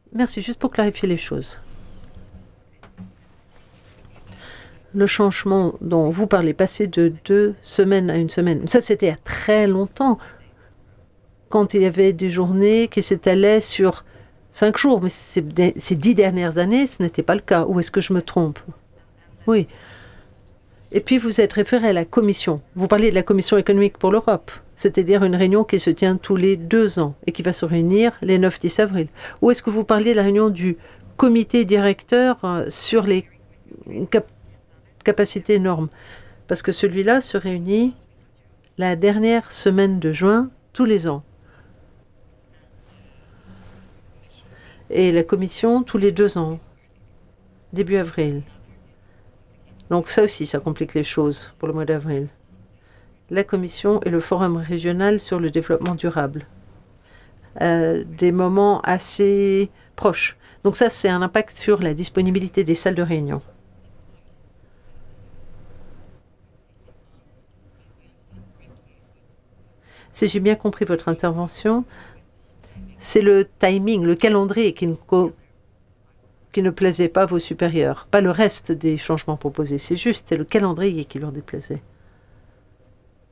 Merci, juste pour clarifier les choses. Le changement dont vous parlez, passer de 2 semaines à une semaine, ça c'était il y a très longtemps, quand il y avait des journées qui s'étalaient sur 5 jours, mais ces 10 dernières années, ce n'était pas le cas. Ou est-ce que je me trompe? Oui. Et puis vous êtes référé à la Commission. Vous parliez de la Commission économique pour l'Europe, c'est-à-dire une réunion qui se tient tous les 2 ans et qui va se réunir les 9-10 avril. Ou est-ce que vous parliez de la réunion du comité directeur sur les cap- capacités normes? Parce que celui-là se réunit la dernière semaine de juin tous les ans. Et la Commission tous les 2 ans, début avril. Donc ça aussi, ça complique les choses pour le mois d'avril. La Commission et le Forum régional sur le développement durable. Des moments assez proches. Donc ça, c'est un impact sur la disponibilité des salles de réunion. Si j'ai bien compris votre intervention, c'est le timing, le calendrier qui ne plaisait pas à vos supérieurs, pas le reste des changements proposés. C'est juste, c'est le calendrier qui leur déplaisait.